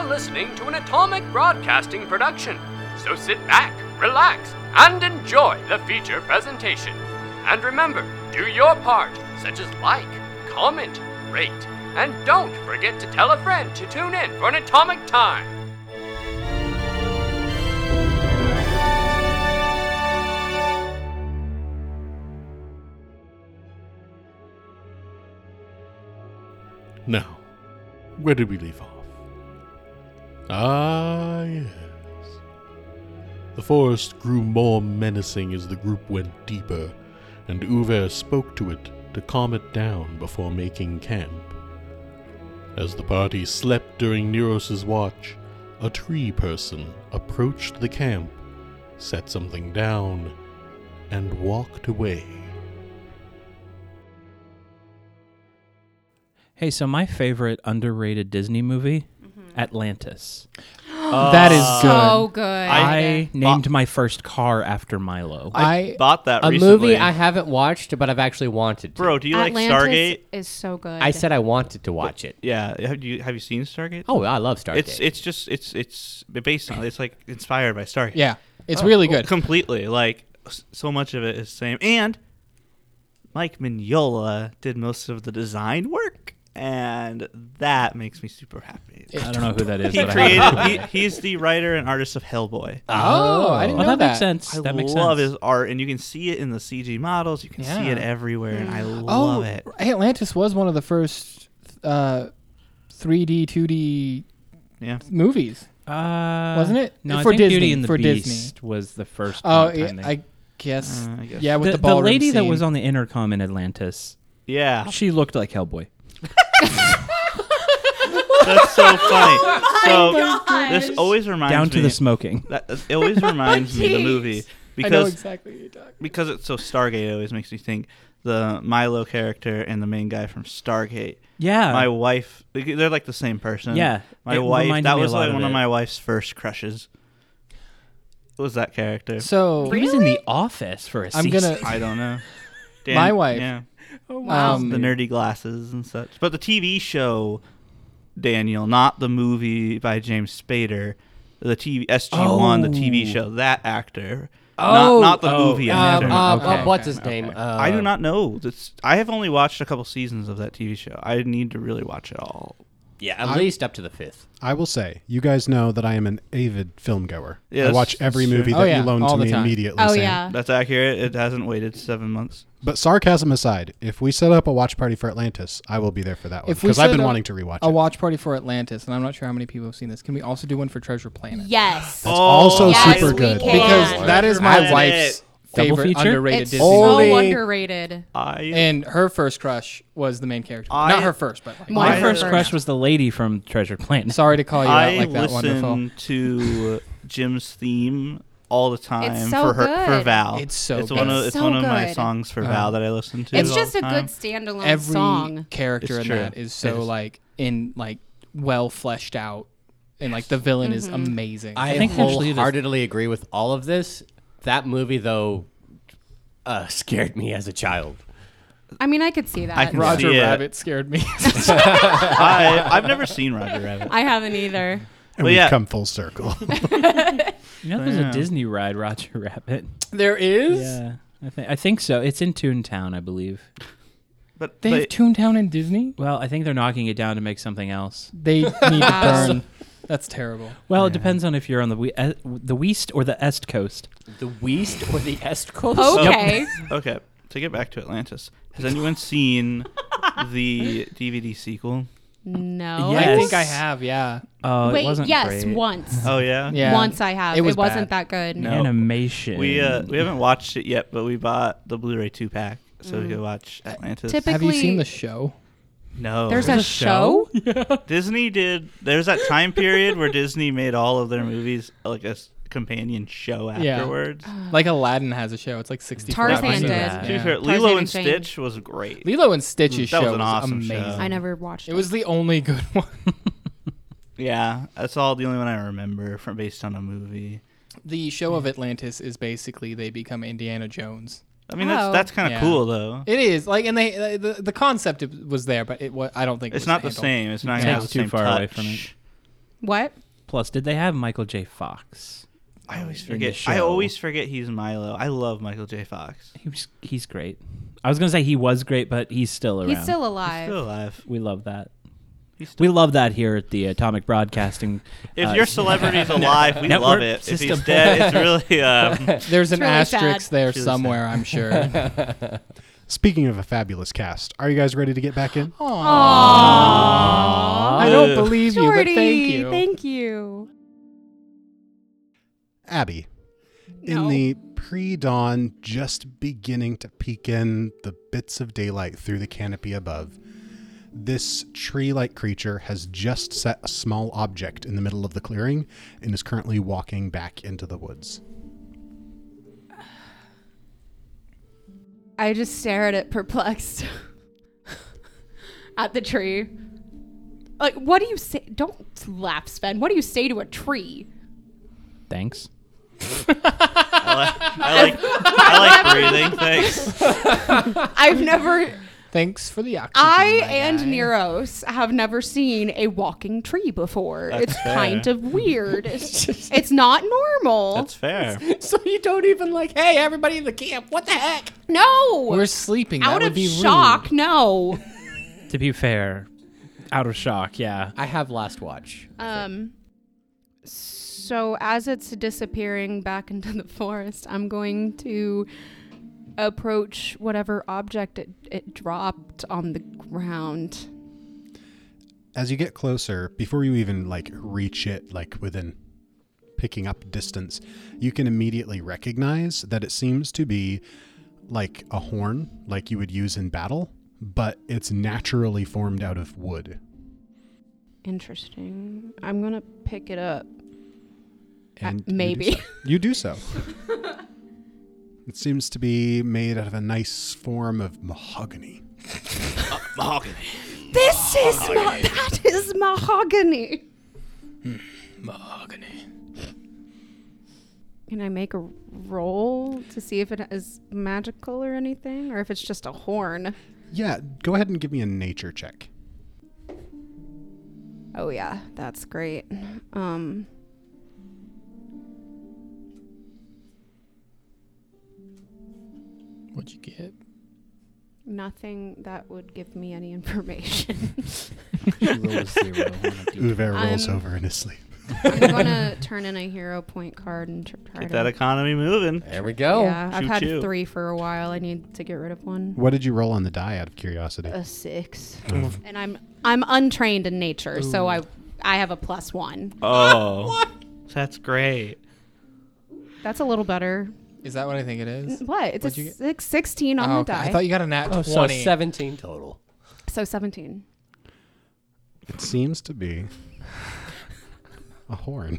are listening to an Atomic Broadcasting production, so sit back, relax, and enjoy the feature presentation. And remember, do your part, such as like, comment, rate, and don't forget to tell a friend to tune in for an Atomic Time. Now, where did we leave off? Ah, yes. The forest grew more menacing as the group went deeper, and Uver spoke to it to calm it down before making camp. As the party slept during Neros' watch, a tree person approached the camp, set something down, and walked away. Hey, so my favorite underrated Disney movie, Atlantis. That is good. So good. I named my first car after Milo. I bought that A recently. movie I haven't watched, but I've actually wanted to. Bro, do you Atlantis like Stargate? is so good. I said I wanted to watch it. Yeah. Have you seen Stargate? Oh, I love Stargate. It's based on, it's like inspired by Stargate. Yeah, it's really good. Completely. Like, so much of it is the same. And Mike Mignola did most of the design work, and that makes me super happy. I don't know who that is. He but I have he's the writer and artist of Hellboy. Oh, I didn't Well, know that makes sense. I That makes love sense. his art, and you can see it in the CG models. You can see it everywhere, and I Oh, love it. Atlantis was one of the first 3D, 2D Yeah. movies, wasn't it? No, I for think Disney. Beauty and the for Beast Disney. was the first. Oh, time yeah, they- I guess. I guess. Yeah, with the the ballroom lady that scene. was on the intercom in Atlantis, Yeah. she looked like Hellboy. That's so funny. This always reminds Down me. to the smoking. It always reminds me of the movie I know because exactly what you're talking. because it's so Stargate. It always makes me think the Milo character and the main guy from Stargate. Yeah. My wife, they're like the same person. Yeah, My it wife. reminded That me a was lot like of one of it. my wife's first crushes. Was that character? So He was in The Office for a I'm season. gonna. I don't know. My wife. Yeah. Wow. The nerdy glasses and such. But the TV show, Daniel, not the movie by James Spader, the TV SG1, the TV show, that actor, not the movie actor. Okay. what's his name? I do not know. I have only watched a couple seasons of that TV show. I need to really watch it all. Yeah, at least up to the 5th. I will say, you guys know that I am an avid film goer. Yeah, I that's- watch every that's true. movie Oh, that yeah, you loan all to the me time. immediately. Oh Sam. yeah. That's accurate. It hasn't waited 7 months. But sarcasm aside, if we set up a watch party for Atlantis, I will be there for that one If we because I've set been up wanting to rewatch A it. watch party for Atlantis, and I'm not sure how many people have seen this. Can we also do one for Treasure Planet? Yes. That's also yes, super we good. can. Because that is my That's wife's it. Double favorite feature? underrated It's Disney so movie. underrated. And her first crush was the main character. I- Not her first, but like, My My first first. crush was the lady from Treasure Planet. sorry to call you out I like that. listen Wonderful. to Jim's theme all the time It's so for good. Val. It's so it's good. one of It's it's so one of my good. songs for Val that I listen to. It's all just the a time. good standalone Every song. character It's in true. that is It so is. like well fleshed out, and like the villain is amazing. I think actually wholeheartedly agree with all of this. That movie, though, scared me as a child. I mean, I could see that. I can Roger see it. Rabbit scared me. I've never seen Roger Rabbit. I haven't either. and well, we've yeah. come full circle. You know, there's Yeah. a Disney ride, Roger Rabbit. There is. Yeah, I think so. It's in Toontown, I believe. But, They have Toontown in Disney. Well, I think they're knocking it down to make something else. They need to Wow. burn. That's terrible. Well, it depends on if you're on the West or the Est Coast. The West or the Est Coast? Okay. okay, to get back to Atlantis, has anyone seen the DVD sequel? No. Yes. I think I have. Yeah. Oh, it Wait, wasn't yes, great. once. Oh yeah. Yeah. Once I have. It was wasn't bad. that good. No. Animation. We haven't watched it yet, but we bought the Blu-ray 2-pack so we could watch Atlantis. Typically, Have you seen the show? No, There's a show? Disney did. There's that time period where Disney made all of their movies like a companion show Yeah. afterwards. Like Aladdin has a show. It's like 60. Tarzan I knew did. that. To be Yeah. fair, Tarzan Lilo and and Jane. Stitch was great. Lilo and Stitch's That was show an was awesome show. amazing. I never watched it. It was the only good one. Yeah, that's all the only one I remember from based on a movie. The show of Atlantis is basically they become Indiana Jones. I mean, Oh. that's kind of Yeah. cool though. It is like, and the concept was there, but I don't think It's was not the handled. same. It's not It gonna have takes the too same far touch. away from it. What? Plus, did they have Michael J. Fox? I always in the forget. show? I always forget he's Milo. I love Michael J. Fox. He's great. I was gonna say he was great, but he's still around. He's still He's alive. still alive. We love that. He's still We love that here at the Atomic Broadcasting. If your celebrity's alive, we Network love it. If system. he's dead, it's really There's an really asterisk sad. there Really somewhere, I'm sure. Speaking of a fabulous cast, are you guys ready to get back in? I don't believe you, but Jordy, thank you. Thank you. Abby, No. in the pre-dawn, just beginning to peek in the bits of daylight through the canopy above, this tree-like creature has just set a small object in the middle of the clearing and is currently walking back into the woods. I just stare at it perplexed. At the tree. Like, what do you say? Don't laugh, Sven. What do you say to a tree? Thanks. I like breathing. Thanks. I've never... Thanks for the oxygen. I my and guy. Neros have never seen a walking tree before. That's It's fair. kind of weird. It's not normal. That's fair. So you don't even like, hey, everybody in the camp, what the heck? No. We're sleeping. out that would of be shock. rude. No. To be fair, out of shock, yeah. I have last watch. So as it's disappearing back into the forest, I'm going to approach whatever object it dropped on the ground. As you get closer, before you even reach it, within picking up distance, you can immediately recognize that it seems to be like a horn, like you would use in battle, but it's naturally formed out of wood. Interesting. I'm going to pick it up. And Maybe. You do so. It seems to be made out of a nice form of mahogany. Mahogany. That is mahogany. Mahogany. Can I make a roll to see if it is magical or anything, or if it's just a horn? Yeah, go ahead and give me a nature check. Oh yeah, that's great. What'd you get? Nothing that would give me any information. Roll a 0 on a D10. Uwe rolls I'm- over in his sleep. I'm gonna turn in a hero point card and try Get to. that economy moving. There we go. Yeah, I've had Choo-choo. 3 for a while. I need to get rid of one. What did you roll on the die out of curiosity? A 6, and I'm untrained in nature, so I have a +1. Oh, that's great. That's a little better. Is that what I think it is? What? It's What'd a you get? 16 on Oh, the okay. die. I thought you got a nat 20. Oh, so 17 total. So 17. It seems to be a horn.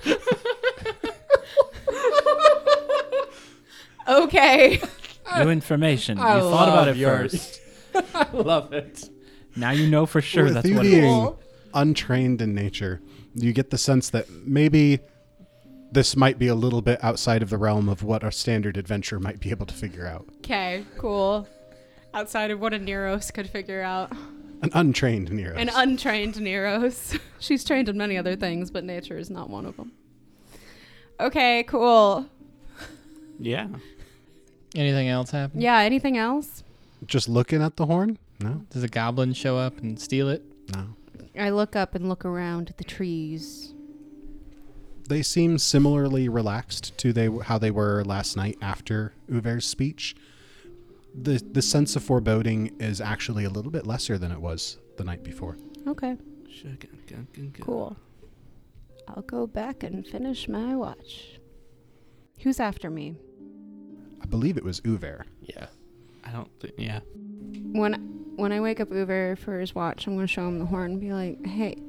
Okay. New information. I You thought about love it yours. first. I love it. Now you know for sure With that's you what it being is. untrained in nature, you get the sense that maybe this might be a little bit outside of the realm of what a standard adventurer might be able to figure out. Okay, cool. Outside of what a Neros could figure out. An untrained Nero. An untrained Neros. She's trained in many other things, but nature is not one of them. Okay, cool. Yeah. Anything else happen? Yeah, anything else? Just looking at the horn? No, Does a goblin show up and steal it? no. I look up and look around at the trees. They seem similarly relaxed to how they were last night after Uver's speech. The sense of foreboding is actually a little bit lesser than it was the night before. Okay, cool. I'll go back and finish my watch. Who's after me? I believe it was Uver. Yeah. I don't think. Yeah. When I wake up Uber for his watch, I'm going to show him the horn and be like, hey,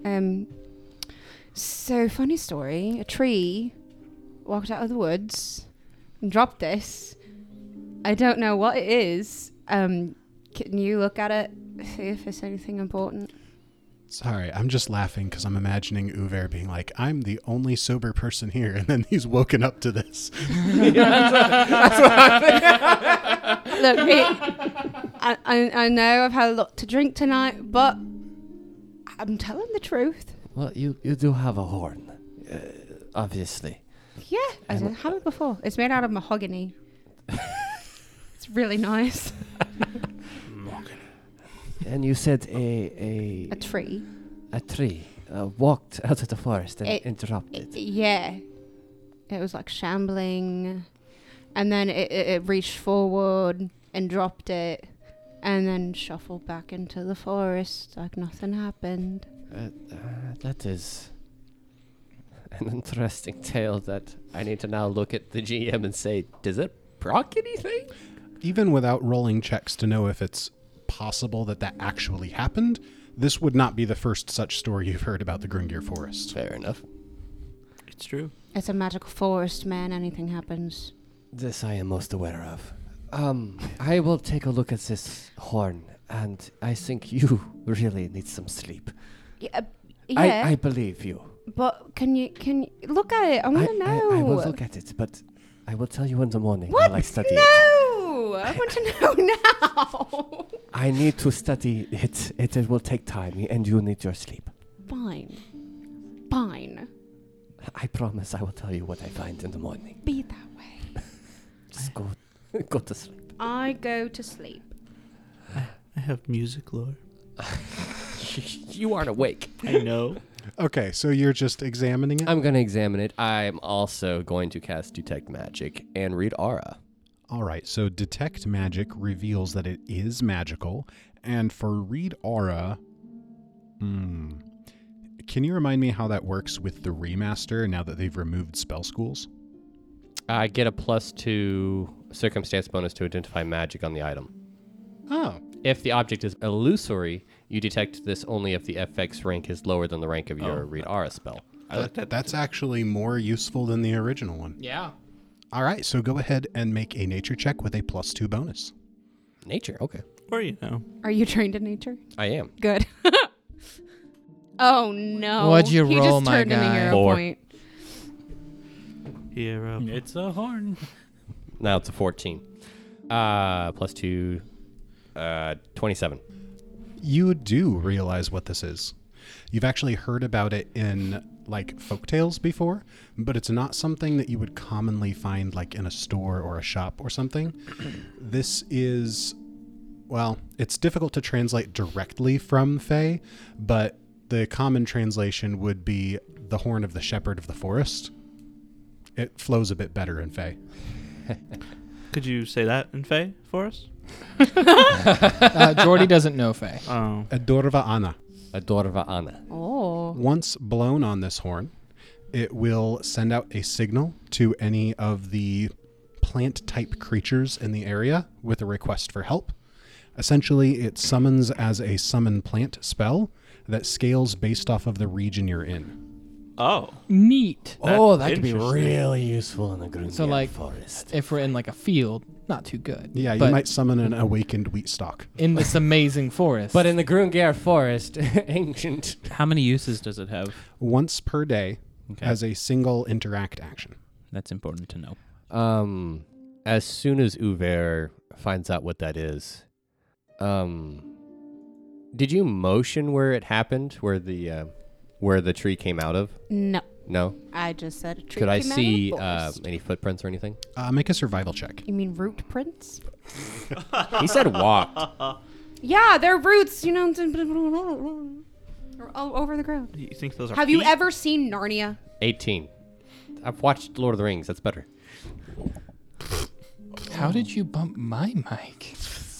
so funny story. A tree walked out of the woods and dropped this. I don't know what it is. Can you look at it, see if it's anything important? Sorry, I'm just laughing because I'm imagining Uver being like, I'm the only sober person here, and then he's woken up to this. Look, I know I've had a lot to drink tonight, but I'm telling the truth. Well, you do have a horn, obviously. Yeah, I didn't have it before. It's made out of mahogany. It's really nice. And you said a tree. A tree walked out of the forest and interrupted. Yeah. It was like shambling. And then it reached forward and dropped it. And then shuffled back into the forest like nothing happened. That is an interesting tale that I need to now look at the GM and say, does it proc anything? Even without rolling checks to know if it's possible that actually happened, this would not be the first such story you've heard about the Grungir Forest. Fair enough. It's true. It's a magical forest, man. Anything happens. This I am most aware of. I will take a look at this horn, and I think you really need some sleep. Yeah. I believe you. But can you look at it? I want to know. I will look at it, but I will tell you in the morning What? while I study it. No! I want to know now. I need to study it. It will take time, and you need your sleep. Fine. I promise I will tell you what I find in the morning. Be that way. Just go to sleep. I go to sleep. I have music lore. You aren't awake. I know. Okay, so you're just examining it? I'm going to examine it. I'm also going to cast Detect Magic and read Aura. All right, so Detect Magic reveals that it is magical, and for Read Aura, can you remind me how that works with the remaster now that they've removed spell schools? I get a +2 circumstance bonus to identify magic on the item. Oh. If the object is illusory, you detect this only if the FX rank is lower than the rank of your Read Aura spell. That's actually more useful than the original one. Yeah. All right, so go ahead and make a nature check with a +2 bonus. Nature, okay. Or, you know. Are you trained in nature? I am. Good. Oh no! What'd you he roll, just my turned in a guy? hero 4. point. Hero. It's a horn. Now it's a 14. +2, 27. You do realize what this is. You've actually heard about it in like folktales before, but it's not something that you would commonly find like in a store or a shop or something. This is, well, it's difficult to translate directly from Fae, but the common translation would be the horn of the shepherd of the forest. It flows a bit better in Fae. Could you say that in Fae for us? Jordy doesn't know Faye. Oh. Adorva Anna. Adorva Anna. Oh. Once blown on this horn, it will send out a signal to any of the plant-type creatures in the area with a request for help. Essentially, it summons as a summon plant spell that scales based off of the region you're in. Oh. Neat. Oh, that could be interesting. really useful in the Grungir So, like, forest. if we're in like a field, not too good. Yeah, you But might summon an awakened wheat stalk. in this amazing forest. But in the Grungir forest, ancient. How many uses does it have? Once per day Okay. as a single interact action. That's important to know. As soon as Uver finds out what that is, did you motion where it happened, where the tree came out of? No, No. I just said a tree. Could I came out of see the forest. any footprints or anything? Make a survival check. You mean root prints? He said walked. Yeah, they're roots. You know, they're all over the ground. You think those are Have you feet? ever seen Narnia? 18. I've watched Lord of the Rings. That's better. how did you bump my mic?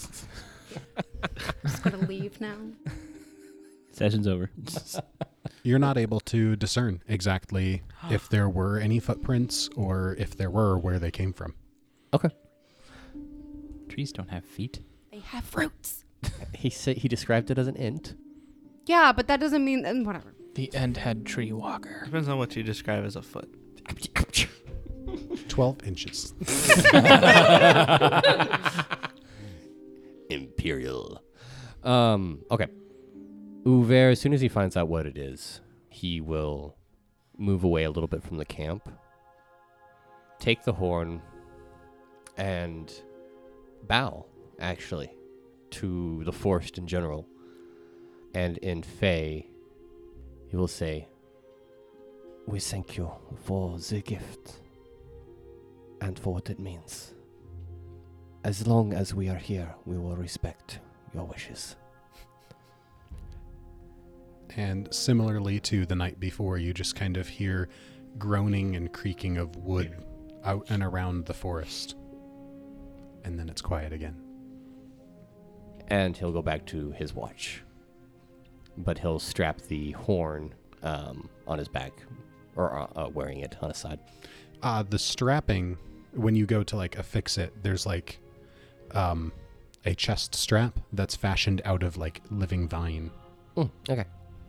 I'm just gonna leave now. Session's over. You're not able to discern exactly if there were any footprints or if there were, where they came from. Okay. Trees don't have feet. They have roots. He described it as an int. Yeah, but that doesn't mean whatever. The end head tree walker. Depends on what you describe as a foot. 12 inches. Imperial. Okay. Uver, as soon as he finds out what it is, he will move away a little bit from the camp, take the horn, and bow, actually, to the forest in general. And in Fae, he will say, We thank you for the gift and for what it means. As long as we are here, we will respect your wishes. And similarly to the night before, you just kind of hear groaning and creaking of wood out and around the forest. And then it's quiet again. And he'll go back to his watch. But he'll strap the horn on his back, or wearing it on his side. The strapping, when you go to like affix it, there's like a chest strap that's fashioned out of like living vine. Okay.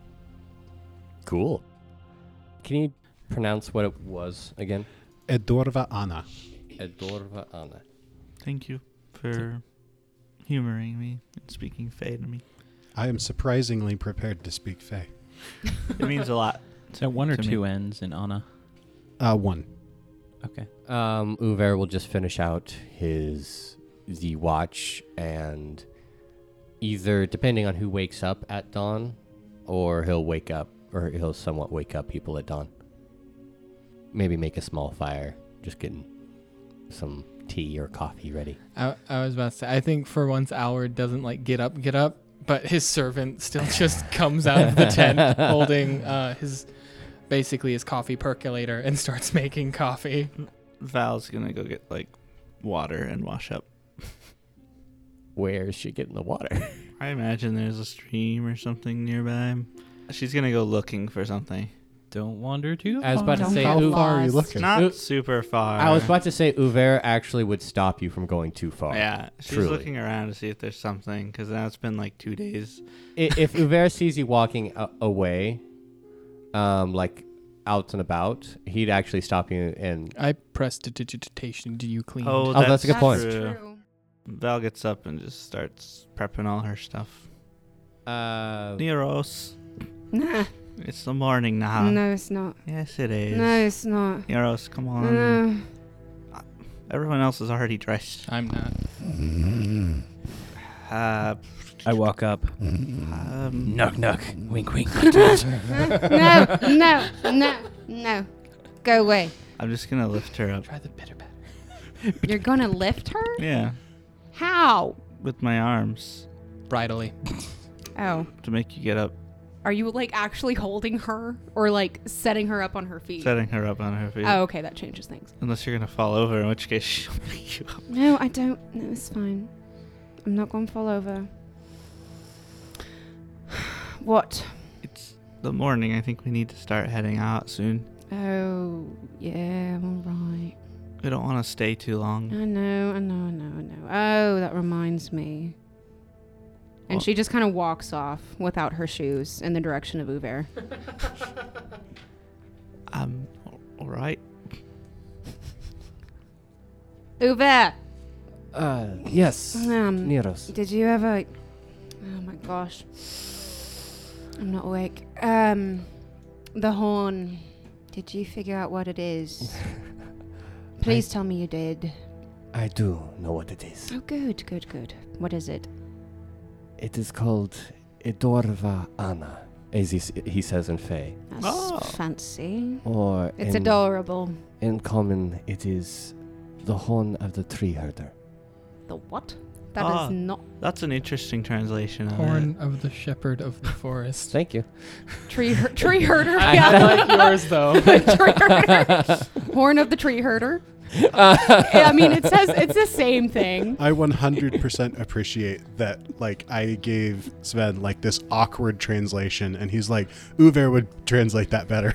Cool. Can you pronounce what it was again? Edorva Anna. Edorva Anna. Thank you for humoring me and speaking Fae to me. I am surprisingly prepared to speak Fae. It means a lot. Is that one or to two me. N's in Anna? One. Okay. Uver will just finish out the watch, and either, depending on who wakes up at dawn, or he'll somewhat wake up people at dawn. Maybe make a small fire, just getting some tea or coffee ready. I was about to say, I think for once Alward doesn't like get up, but his servant still just comes out of the tent holding his coffee percolator and starts making coffee. Val's gonna go get like water and wash up. Where is she getting the water? I imagine there's a stream or something nearby. She's gonna go looking for something. Don't wander too far. I was about to say, How Don't far are you lost. looking? Not super far. I was about to say Uver actually would stop you from going too far. Yeah, she's Truly. looking around to see if there's something, because now it's been like 2 days. If Uver sees you walking away, like out and about, he'd actually stop you and I pressed digitation. Do you clean? Oh, that's a good point. True. Val gets up and just starts prepping all her stuff. Neros, Nah. it's the morning now. No, it's not. Yes, it is. No, it's not. Neros, come on. No. Everyone else is already dressed. I'm not. I walk up. Knock, knock. Wink, wink. No. Go away. I'm just gonna lift her up. Try the bitter batter. You're gonna lift her? Yeah, How? with my arms Bridally. Oh. to make you get up, Are you like actually holding her or like setting her up on her feet? setting her up on her feet. Oh, okay, that changes things. Unless you're gonna fall over, in which case she'll pick you up. No, I don't. No, it's fine. I'm not going to fall over. What? It's the morning. I think we need to start heading out soon. Oh, yeah, all right. We don't want to stay too long. I know. Oh, that reminds me. And What? she just kind of walks off without her shoes in the direction of Uver. All right. Uver! yes, Neros. Did you ever... Oh my gosh. I'm not awake. The horn. Did you figure out what it is? Please tell me you did. I do know what it is. Oh, good. What is it? It is called Edorva Anna, as he says in Fae. That's Oh. fancy. Or It's adorable. in common, it is the horn of the tree herder. The what? That Ah. is not That's an interesting translation of Horn it. of the shepherd of the forest. Thank you. tree herder. I Yeah. like yours though. Tree herder. Horn of the tree herder. I mean, it's the same thing. I 100% appreciate that, like, I gave Sven, like, this awkward translation, and he's like, Uver would translate that better.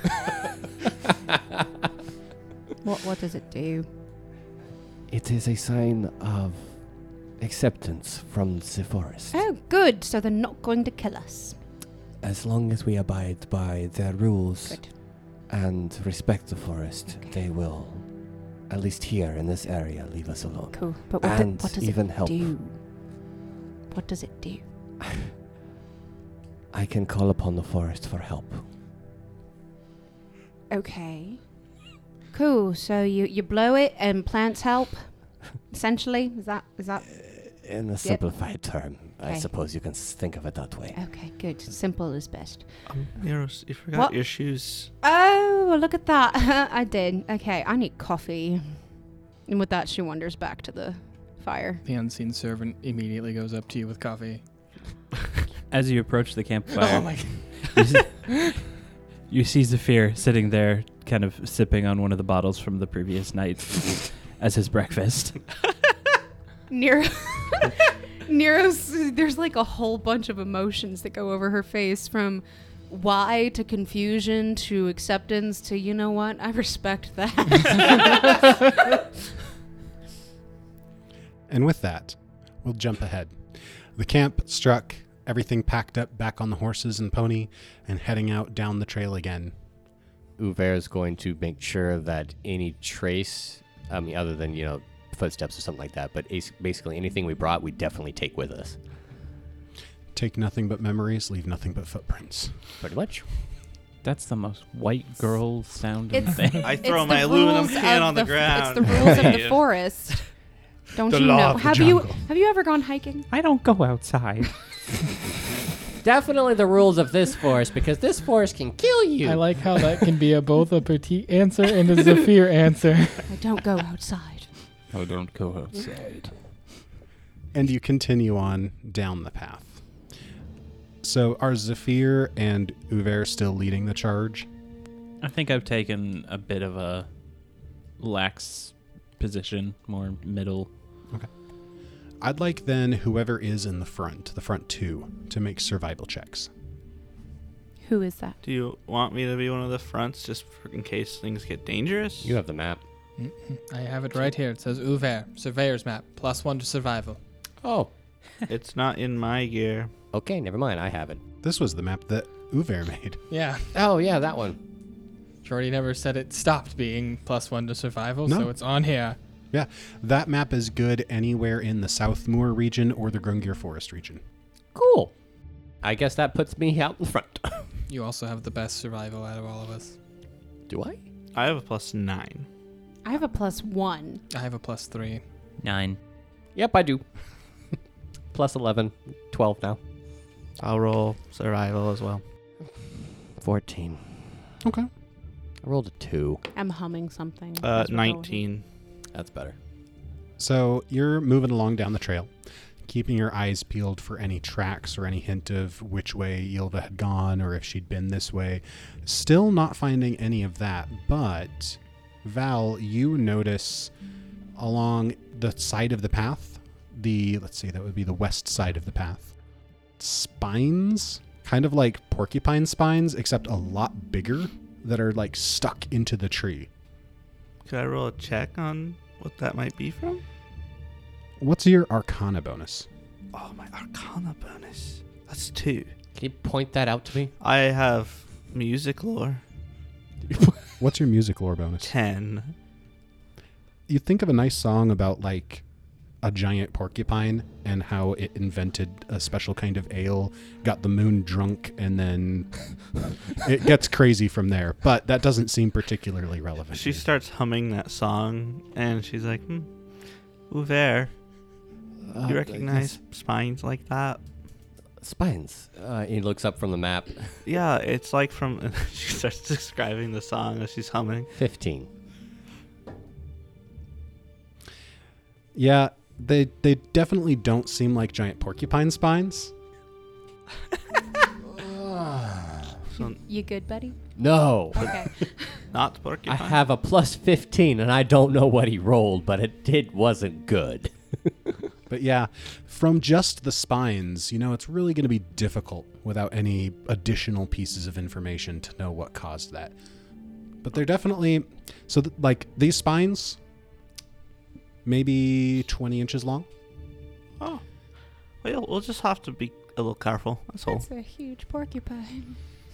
What does it do? It is a sign of acceptance from the forest. Oh, good. So they're not going to kill us. As long as we abide by their rules Good. and respect the forest, Okay. they will, at least here in this area, leave us alone. Cool. But And what does even it help. do? What does it do? I can call upon the forest for help. Okay. Cool. So you blow it and plants help. Essentially, is that? In a simplified term, I Okay. suppose you can think of it that way. Okay, good. Simple is best. Neros, you forgot What? your shoes. Oh, look at that. I did. Okay, I need coffee. And with that, she wanders back to the fire. The unseen servant immediately goes up to you with coffee. As you approach the campfire, Oh my you see Zephyr sitting there, kind of sipping on one of the bottles from the previous night as his breakfast. Nero's, there's like a whole bunch of emotions that go over her face, from why to confusion to acceptance to, you know what, I respect that. And with that, we'll jump ahead. The camp struck, everything packed up back on the horses and pony, and heading out down the trail again. Uver is going to make sure that any trace, other than, footsteps or something like that, but basically anything we brought, we definitely take with us. Take nothing but memories, leave nothing but footprints. Pretty much. That's the most white girl sounding It's- thing. I throw It's my the aluminum rules can of on the ground. It's the rules of the forest. Don't The you law know? of the Have jungle. you ever gone hiking? I don't go outside. Definitely the rules of this forest, because this forest can kill you. I like how that can be both a petite answer and a Zephyr answer. I don't go outside. I don't go outside. And you continue on down the path. So are Zephyr and Uver still leading the charge? I think I've taken a bit of a lax position, more middle. I'd like then whoever is in the front two, to make survival checks. Who is that? Do you want me to be one of the fronts just in case things get dangerous? You have the map. I have it right here. It says Uver, Surveyor's Map, +1 to survival. Oh, It's not in my gear. okay, never mind. I have it. This was the map that Uver made. Yeah. Oh, yeah, that one. Jordy never said it stopped being +1 to survival, No. so it's on here. Yeah, that map is good anywhere in the Southmoor region or the Grungir Forest region. Cool. I guess that puts me out in front. You also have the best survival out of all of us. Do I? I have a +9. I have a +1. I have a +3. 9. Yep, I do. Plus 11. 12 now. I'll roll survival as well. 14. Okay. I rolled a 2. I'm humming something. as we're going. 19. That's better. So you're moving along down the trail, keeping your eyes peeled for any tracks or any hint of which way Yilva had gone or if she'd been this way. Still not finding any of that, but Val, you notice along the side of the path, that would be the west side of the path, spines, kind of like porcupine spines, except a lot bigger, that are like stuck into the tree. Could I roll a check on what that might be from? What's your Arcana bonus? Oh, my Arcana bonus. That's 2. Can you point that out to me? I have music lore. What's your music lore bonus? 10. You think of a nice song about like a giant porcupine and how it invented a special kind of ale, got the moon drunk, and then it gets crazy from there. But that doesn't seem particularly relevant. She starts humming that song, and she's like, Uver, you recognize spines like that? Spines. He looks up from the map. Yeah, it's like from... She starts describing the song as she's humming. 15. Yeah, they definitely don't seem like giant porcupine spines. So You good, buddy? No. Okay. not I porcupine. have a plus 15, and I don't know what he rolled, but it wasn't good. But yeah, from just the spines, it's really going to be difficult without any additional pieces of information to know what caused that. But they're definitely... So, these spines, maybe 20 inches long. Oh. Well, we'll just have to be a little careful. That's all. That's a huge porcupine.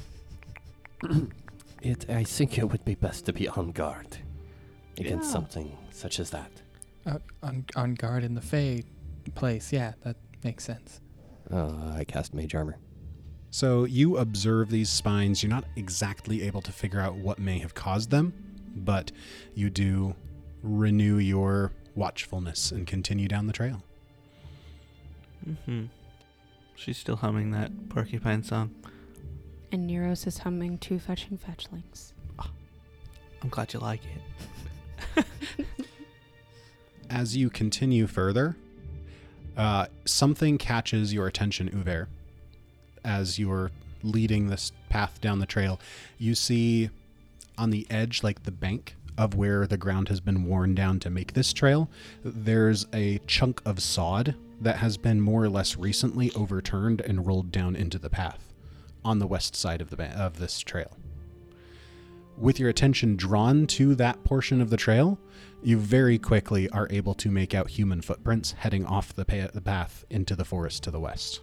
I think it would be best to be on guard against Yeah. something such as that. On guard in the Fey place. Yeah, that makes sense. I cast Mage Armor. So you observe these spines. You're not exactly able to figure out what may have caused them, but you do renew your watchfulness and continue down the trail. Mm-hmm. She's still humming that porcupine song. And Neros is humming Two Fetching Fetchlings. I'm glad you like it. As you continue further, something catches your attention, Uver. As you're leading this path down the trail, you see on the edge, like the bank of where the ground has been worn down to make this trail, there's a chunk of sod that has been more or less recently overturned and rolled down into the path on the west side of this trail. With your attention drawn to that portion of the trail, you very quickly are able to make out human footprints heading off the path into the forest to the west.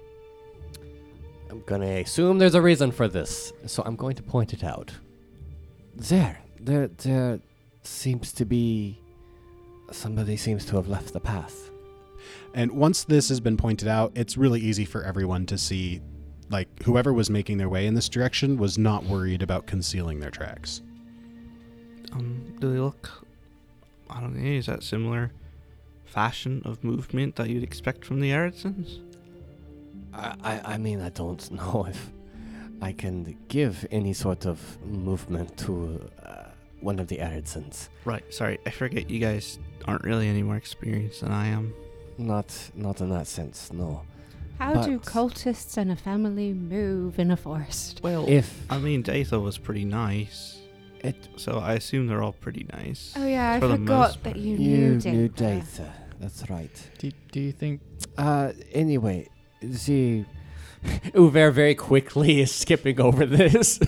I'm gonna assume there's a reason for this, so I'm going to point it out. There seems to be... Somebody seems to have left the path. And once this has been pointed out, it's really easy for everyone to see, like, whoever was making their way in this direction was not worried about concealing their tracks. Do they look... I don't know, is that similar fashion of movement that you'd expect from the Eridsons? I mean, I don't know if I can give any sort of movement to one of the Eridsons. Right, sorry, I forget you guys aren't really any more experienced than I am. Not in that sense, no. How do But- cultists and a family move in a forest? Well, I mean, Datha was pretty nice. So I assume they're all pretty nice. Oh yeah, I for the forgot most that part. you You knew knew Datha. Datha. That's right. Do you think Anyway, the Uver very quickly is skipping over this.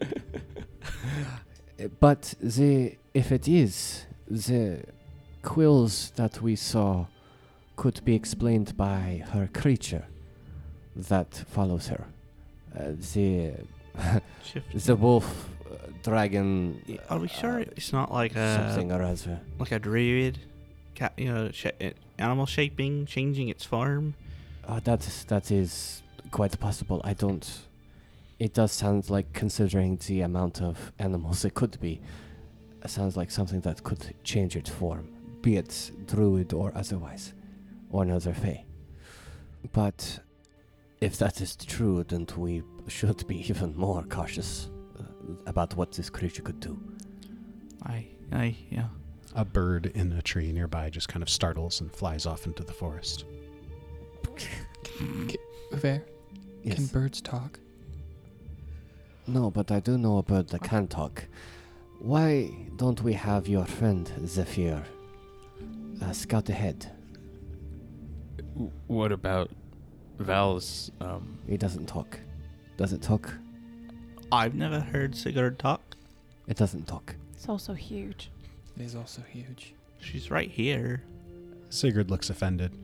But if it is, the quills that we saw could be explained by her creature that follows her. The wolf, dragon. Are we sure it's not like something a or other? like a druid, animal shaping, changing its form? That is quite possible. I don't. It does sound like, considering the amount of animals it could be, it sounds like something that could change its form, be it druid or otherwise, or another fae. But if that is true, then we should be even more cautious about what this creature could do. Yeah. A bird in a tree nearby just kind of startles and flies off into the forest. Uver, Yes. can birds talk? No, but I do know a bird that can talk. Why don't we have your friend Zephyr scout ahead? What about Val's? He doesn't talk. Does it talk? I've never heard Sigurd talk. It doesn't talk. It's also huge. It is also huge. She's right here. Sigurd looks offended.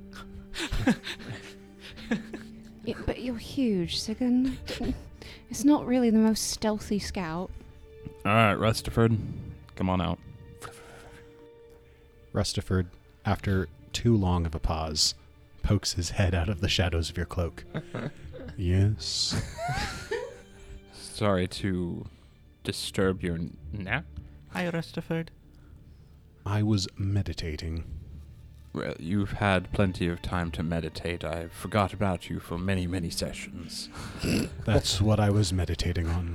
Yeah, but you're huge, Sigurd. It's not really the most stealthy scout. All right, Rustaford, come on out. Rustiford, after too long of a pause, pokes his head out of the shadows of your cloak. Yes. Sorry to disturb your nap. Hi, Rustaford. I was meditating. Well, you've had plenty of time to meditate. I forgot about you for many, many sessions. That's what I was meditating on.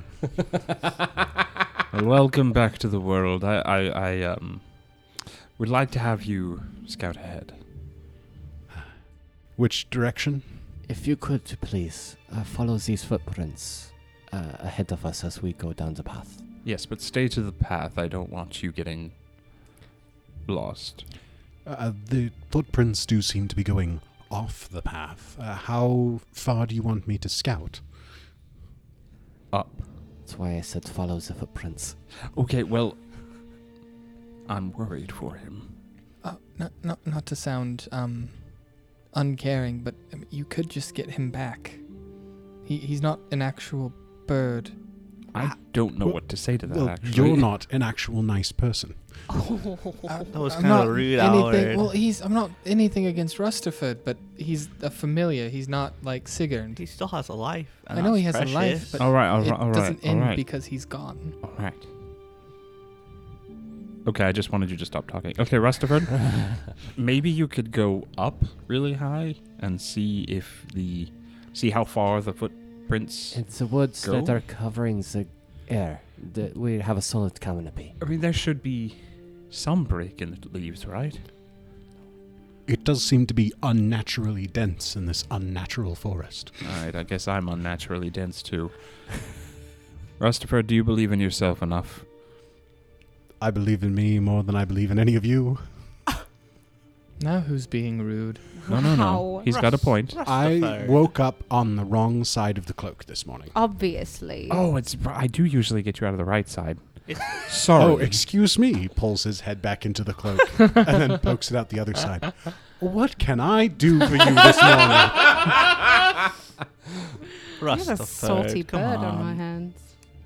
Well, welcome back to the world. I would like to have you scout ahead. Which direction? If you could, please, follow these footprints ahead of us as we go down the path. Yes, but stay to the path. I don't want you getting lost. The footprints do seem to be going off the path. How far do you want me to scout? Up. That's why I said follow the footprints. Okay, well, I'm worried for him. Not to sound uncaring, but I mean, you could just get him back. He's not an actual bird. I don't know well- what to say to that, Well, actually. you're not an actual nice person. That was I'm kind of not a rude anything. outward. Well, I'm not anything against Rustaford, but he's a familiar. He's not like Sigurd. He still has a life. and I know he has that's a life, precious. but All right, it all doesn't right, all end right. because he's gone. All right. Okay, I just wanted you to stop talking. Okay, Rustaford, maybe you could go up really high and see if the see how far the footprints. It's the woods Go? that are covering the air. We have a solid canopy. I mean, there should be some break in the leaves, right? It does seem to be unnaturally dense in this unnatural forest. Alright, I guess I'm unnaturally dense too. Rustaford, do you believe in yourself enough? I believe in me more than I believe in any of you. Now who's being rude? No. Wow. He's got a point. I woke up on the wrong side of the cloak this morning. Obviously. Oh, I do usually get you out of the right side. It's- Sorry. Oh, excuse me. He pulls his head back into the cloak and then pokes it out the other side. What can I do for you this morning? I have a Rustaford, salty come bird on my on. hands.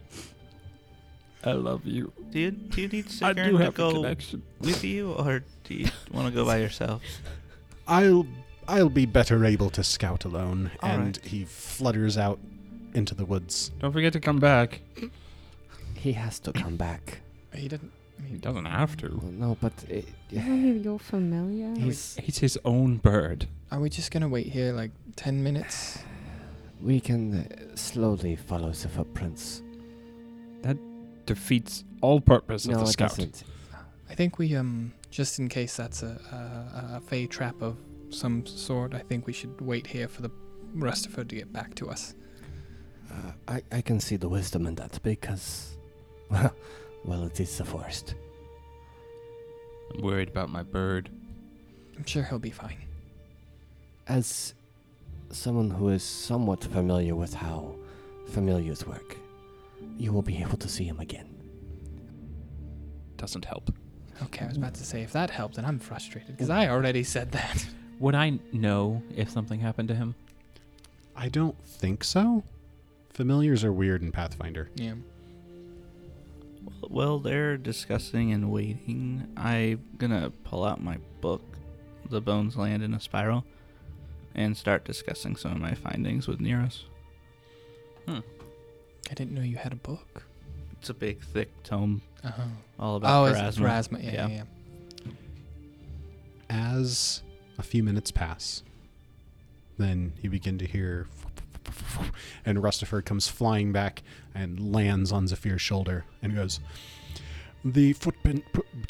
I love you. Do you need I Sigrun do to have a go connection. with you, or do you want to go by yourself? I'll be better able to scout alone. All and right. he flutters out into the woods. Don't forget to come back. He has to come back. He didn't. He doesn't have to. No, but You're familiar. He's his own bird. Are we just gonna wait here like 10 minutes? we can slowly follow the footprints. Defeats all purpose of No, the it scout. doesn't. I think we just in case that's a fey trap of some sort, I think we should wait here for the Rustaford to get back to us. I can see the wisdom in that because, well, it is the forest. I'm worried about my bird. I'm sure he'll be fine. As someone who is somewhat familiar with how familiars work, you will be able to see him again. Doesn't help. Okay, I was about to say, if that helped, then I'm frustrated because I already said that. Would I know if something happened to him? I don't think so. Familiars are weird in Pathfinder. Yeah. Well, they're discussing and waiting. I'm gonna pull out my book, The Bones Land in a Spiral, and start discussing some of my findings with Neros. I didn't know you had a book. It's a big, thick tome Uh-huh. all about It's Pharasma. Pharasma. Yeah. As a few minutes pass, then you begin to hear, and Rustaford comes flying back and lands on Zephyr's shoulder and goes, "The footprint."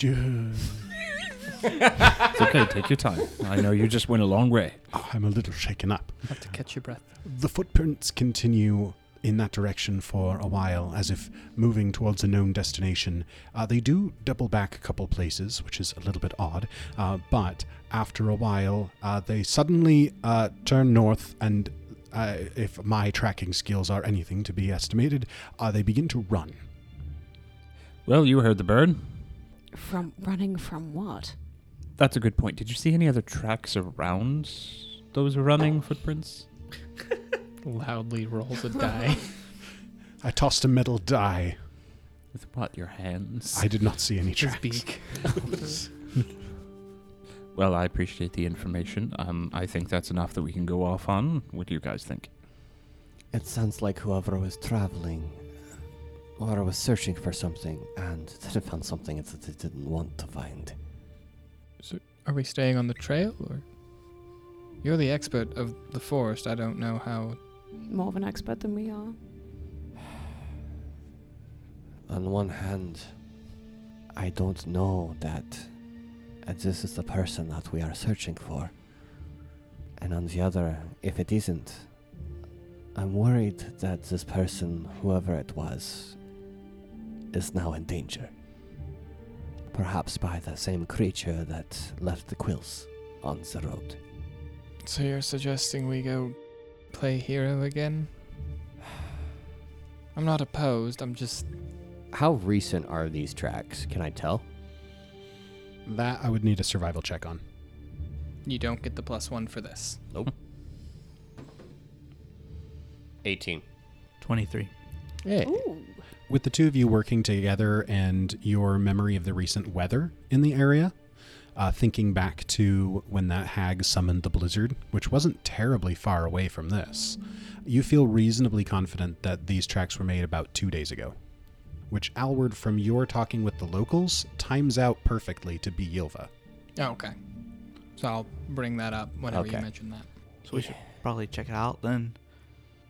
It's okay, take your time. I know you just went a long way. I'm a little shaken up. Have to catch your breath. The footprints continue in that direction for a while, as if moving towards a known destination. They do double back a couple places, which is a little bit odd, but after a while, they suddenly turn north, and if my tracking skills are anything to be estimated, they begin to run. Well, you heard the bird. From running from what? That's a good point. Did you see any other tracks around those running footprints? Loudly rolls a die. I tossed a metal die. With what, your hands? I did not see any His tracks. beak. Well, I appreciate the information. I think that's enough that we can go off on. What do you guys think? It sounds like whoever was traveling or was searching for something and then found something that they didn't want to find. So, are we staying on the trail, or you're the expert of the forest? I don't know how. More of an expert than we are. On one hand, I don't know that this is the person that we are searching for. And on the other, if it isn't, I'm worried that this person, whoever it was, is now in danger. Perhaps by the same creature that left the quills on the road. So you're suggesting we go play hero again? I'm not opposed. I'm just. How recent are these tracks? Can I tell? That I would need a survival check on. You don't get the +1 for this. Nope. 18. 23. Yeah. Ooh. With the two of you working together and your memory of the recent weather in the area, thinking back to when that hag summoned the blizzard, which wasn't terribly far away from this, you feel reasonably confident that these tracks were made about 2 days ago. Which, Alward, from your talking with the locals, times out perfectly to be Yilva. Oh, okay. So I'll bring that up whenever you Okay. mention that. So we should probably check it out then.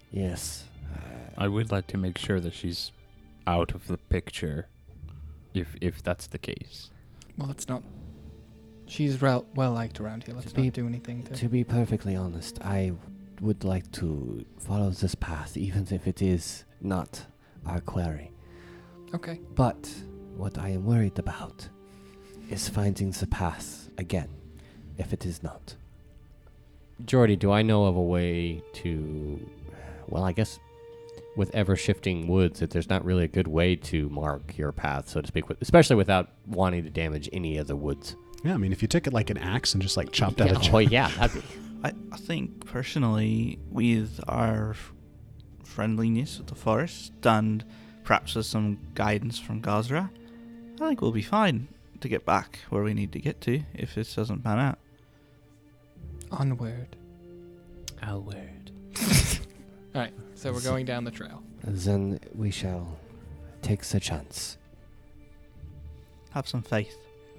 Yes. I would like to make sure that she's out of the picture, if that's the case. Well, it's not. She's well liked around here. Let's not do anything to. To be perfectly honest, I would like to follow this path, even if it is not our quarry. Okay. But what I am worried about is finding the path again, if it is not. Jordy, do I know of a way to... Well, I guess with ever-shifting woods, that there's not really a good way to mark your path, so to speak, especially without wanting to damage any of the woods. Yeah, I mean, if you took it like an axe and just like chopped out a Oh, yeah, that'd be... I think personally, with our friendliness with the forest and perhaps with some guidance from Gazra, I think we'll be fine to get back where we need to get to if this doesn't pan out. Onward. Outward. All right. So we're going down the trail. Then we shall take the chance. Have some faith.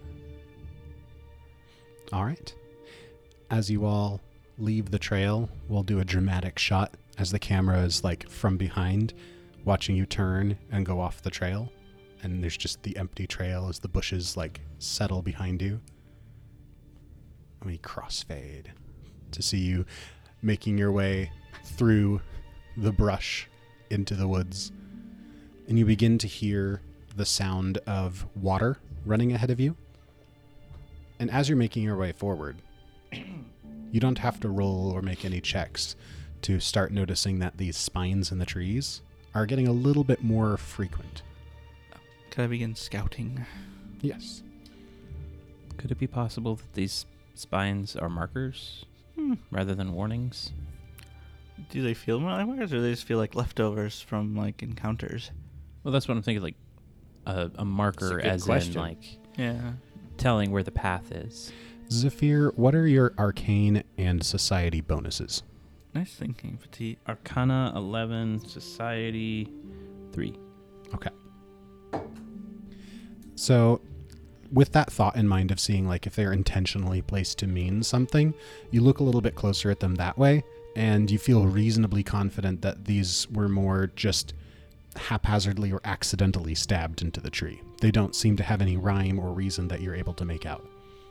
All right. As you all leave the trail, we'll do a dramatic shot as the camera is like from behind, watching you turn and go off the trail. And there's just the empty trail as the bushes like settle behind you. And we crossfade to see you making your way through the brush into the woods. And you begin to hear the sound of water running ahead of you. And as you're making your way forward, you don't have to roll or make any checks to start noticing that these spines in the trees are getting a little bit more frequent. Can I begin scouting? Yes. Could it be possible that these spines are markers rather than warnings? Do they feel like markers, or do they just feel like leftovers from like encounters? Well, that's what I'm thinking. Like a marker, good as question. in like Yeah. telling where the path is. Zephyr, what are your arcane and society bonuses? Nice thinking, Petite. Arcana 11, Society 3. Okay. So, with that thought in mind of seeing like if they're intentionally placed to mean something, you look a little bit closer at them that way, and you feel reasonably confident that these were more just haphazardly or accidentally stabbed into the tree. They don't seem to have any rhyme or reason that you're able to make out.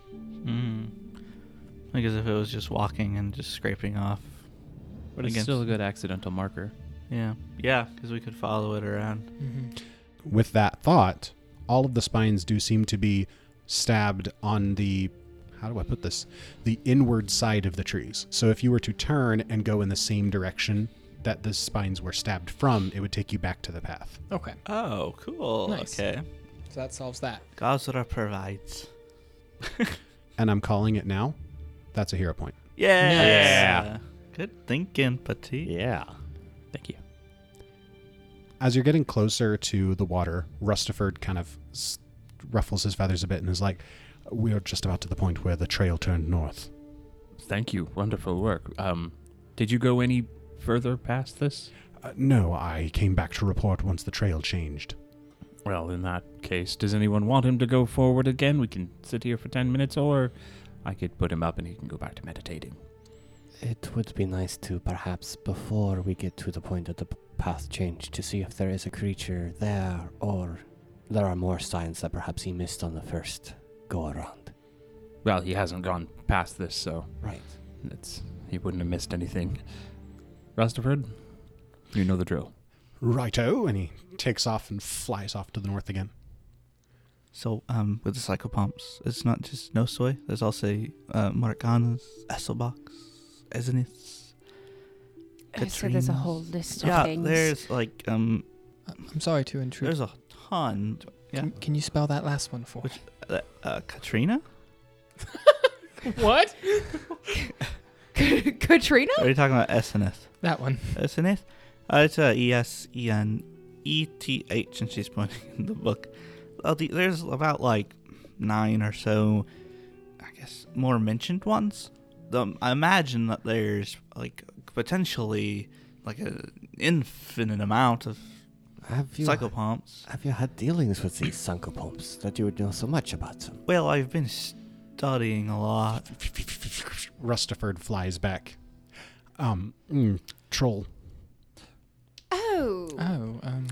Like as if it was just walking and just scraping off. But it's still a good accidental marker. Yeah. Yeah, because we could follow it around. Mm-hmm. With that thought, all of the spines do seem to be stabbed on the, how do I put this? The inward side of the trees. So if you were to turn and go in the same direction that the spines were stabbed from, it would take you back to the path. Okay. Oh, cool. Nice. Okay. So that solves that. Gazra provides. And I'm calling it now. That's a hero point. Yeah. Good thinking, Petite. Yeah. Thank you. As you're getting closer to the water, Rustaford kind of ruffles his feathers a bit and is like, we're just about to the point where the trail turned north. Thank you. Wonderful work. Did you go any further past this? No, I came back to report once the trail changed. Well, in that case, does anyone want him to go forward again? We can sit here for 10 minutes, or I could put him up and he can go back to meditating. It would be nice to, perhaps, before we get to the point of the path change, to see if there is a creature there, or there are more signs that perhaps he missed on the first go-around. Well, he hasn't gone past this, so Right. he wouldn't have missed anything. Rustaford, you know the drill. Righto, and he takes off and flies off to the north again. So, with the psychopomps, it's not just Nosoi. There's also Marcanas, Esselbox, Ezeniths. So there's a whole list of Yeah, things. there's like I'm sorry to intrude. there's a ton. Yeah. Can you spell that last one for Which Katrina? What? Katrina? Are you talking about Ezenith? That one. Ezenith? It's Eseneth, and she's pointing in the book. There's about like 9 or so, I guess, more mentioned ones. I imagine that there's like potentially like an infinite amount of psychopomps. Have you had dealings with these psychopomps that you would know so much about them? Well, I've been studying a lot. Rustaford flies back. Troll.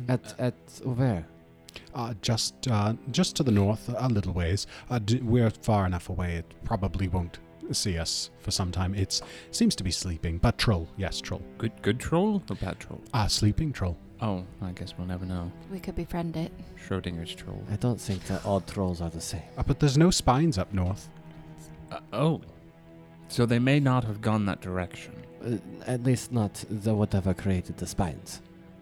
At where? Just to the north, a little ways. We're far enough away, it probably won't see us for some time. It seems to be sleeping, but troll, yes, troll. Good troll or bad troll? Sleeping troll. Oh, I guess we'll never know. We could befriend it. Schrodinger's troll. I don't think that all trolls are the same. But there's no spines up north. Oh. So they may not have gone that direction. At least not the whatever created the spines.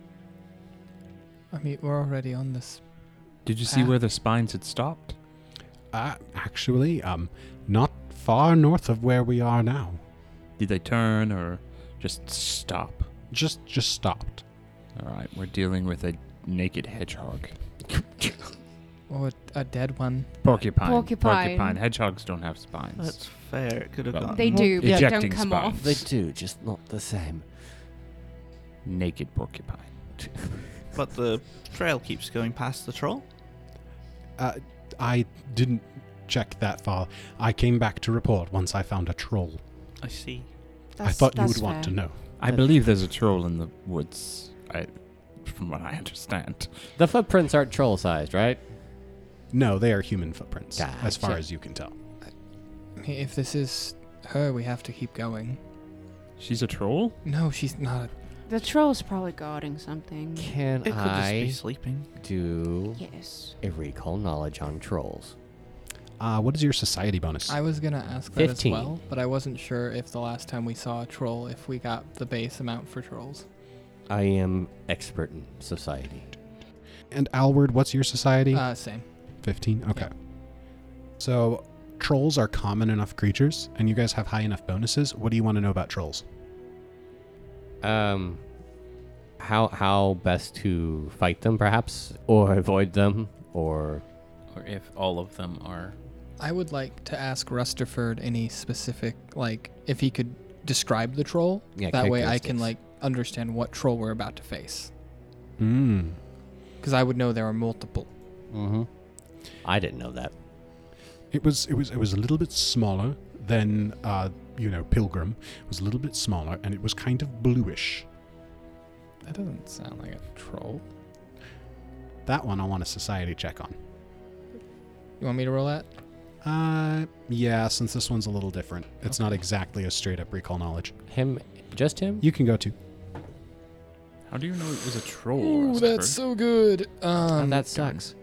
I mean, we're already on this. Did you see where the spines had stopped? Actually, not far north of where we are now. Did they turn or just stop? Just stopped. All right, we're dealing with a naked hedgehog. Or a dead one. Porcupine. Hedgehogs don't have spines. That's fair. It could have Well, gone. They do, but they don't Ejecting come spines. off. They do, just not the same. Naked porcupine. But the trail keeps going past the troll. I didn't check that far. I came back to report once I found a troll. I see. I thought you would want to know. I believe there's a troll in the woods. From what I understand. The footprints aren't troll-sized, right? No, they are human footprints, as far Gotcha. as you can tell. I mean, if this is her, we have to keep going. She's a troll? No, she's not. The troll's probably guarding something. Can It could just be I sleeping. do Yes. a recall knowledge on trolls? What is your society bonus? I was gonna ask that 15. as well, but I wasn't sure if the last time we saw a troll, if we got the base amount for trolls. I am expert in society. And Alward, what's your society? Same. 15? Okay. So, trolls are common enough creatures, and you guys have high enough bonuses. What do you want to know about trolls? How best to fight them, perhaps, or avoid them, or Or if all of them are. I would like to ask Rusterford any specific, like, if he could describe the troll. Yeah, that way I can, characteristics. like, understand what troll we're about to face. Hmm. Because I would know there are multiple. Mm-hmm. I didn't know that. It was a little bit smaller than Pilgrim. It was a little bit smaller, and it was kind of bluish. That doesn't sound like a troll. That one I want a society check on. You want me to roll that? Yeah, since this one's a little different. It's not exactly a straight up recall knowledge. Him, just him? You can go to. How do you know it was a troll? Ooh, Rustford? that's so good. That sucks.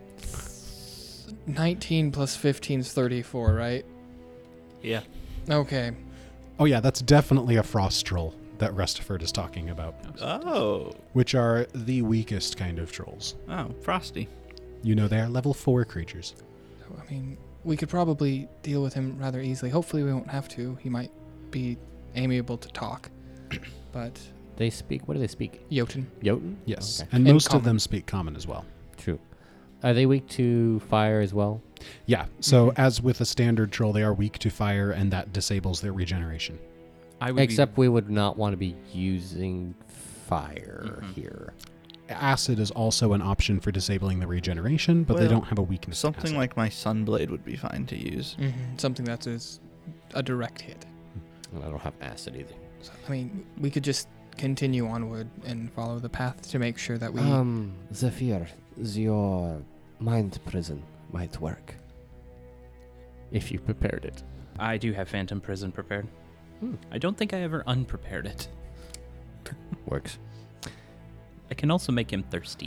19 plus 15 is 34, right? Yeah. Okay. Oh yeah, that's definitely a frost troll that Rustford is talking about, Oh. which are the weakest kind of trolls. Oh, Frosty. You know, they are level 4 creatures. I mean, we could probably deal with him rather easily. Hopefully we won't have to. He might be amiable to talk. But They speak, what do they speak? Jotun. Jotun? Yes. Okay. And In most of common. them speak common as well. True. Are they weak to fire as well? Yeah, so Mhm. as with a standard troll, they are weak to fire, and that disables their regeneration. I would Except we would not want to be using fire Mhm. here. Acid is also an option for disabling the regeneration, but they Well, don't have a weakness to Something acid. like my Sunblade would be fine to use. Something that is a direct hit. And I don't have acid either. So, I mean, we could just continue onward and follow the path to make sure that we... Zephyr, your mind prison might work. If you prepared it. I do have Phantom Prison prepared. I don't think I ever unprepared it. Works. I can also make him thirsty.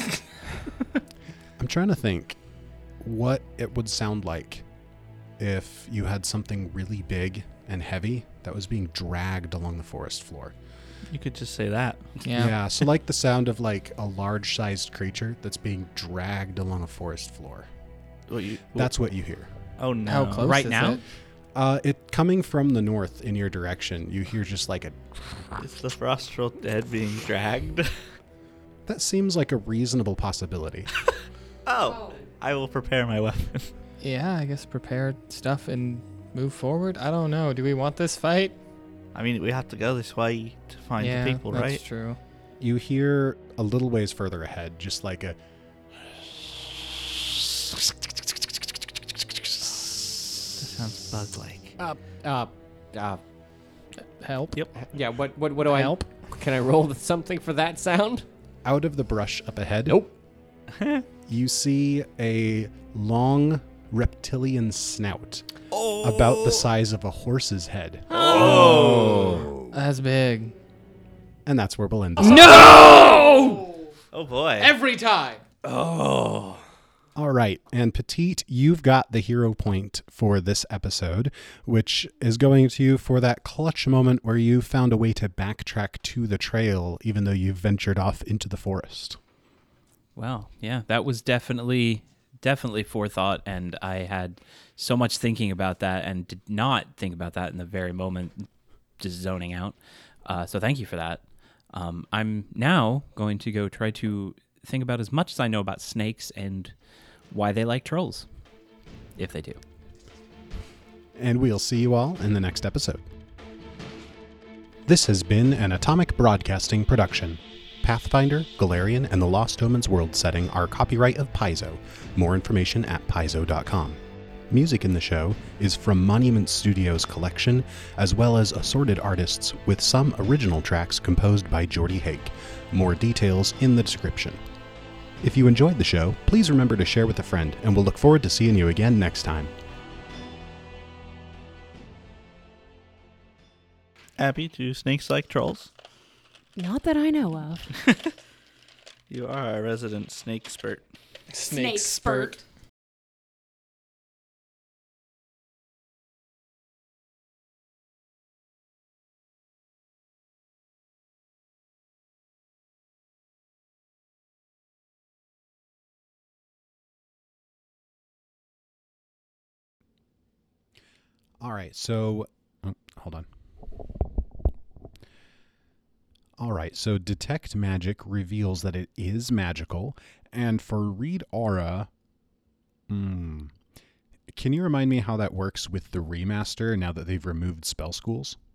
I'm trying to think what it would sound like if you had something really big and heavy that was being dragged along the forest floor. You could just say that. yeah. So like the sound of like a large-sized creature that's being dragged along a forest floor. That's what you hear. Oh no. How close Right is now? it? It coming from the north in your direction, you hear just like a... Is the frost troll dead being dragged? That seems like a reasonable possibility. Oh. I will prepare my weapon. Yeah, I guess prepare stuff and move forward. I don't know. Do we want this fight? I mean, we have to go this way to find yeah, the people, that's right? true. You hear a little ways further ahead, just like a... That sounds bug-like. Help. Yep. Yeah, what do I... Help. Can I roll something for that sound? out of the brush up ahead, Nope. you see a long reptilian snout about the size of a horse's head. That's big. And that's where we'll end this. No! Oh boy. Every time. Oh. All right. And Petite, you've got the hero point for this episode, which is going to you for that clutch moment where you found a way to backtrack to the trail, even though you've ventured off into the forest. Well, yeah, that was definitely forethought, and I had so much thinking about that and did not think about that in the very moment, just zoning out. So thank you for that. I'm now going to go try to think about as much as I know about snakes and why they like trolls, if they do. And we'll see you all in the next episode. This has been an Atomic Broadcasting production. Pathfinder, Galarian, and the Lost Omens world setting are copyright of Paizo. More information at paizo.com. Music in the show is from Monument Studios' collection, as well as assorted artists, with some original tracks composed by Jordy Hake. More details in the description. If you enjoyed the show, please remember to share with a friend, and we'll look forward to seeing you again next time. Abby, do snakes like trolls? Not that I know of. You are a resident snake expert. Snake spurt. All right, so... hold on. All right, so Detect Magic reveals that it is magical, and for Read Aura... Can you remind me how that works with the remaster now that they've removed spell schools?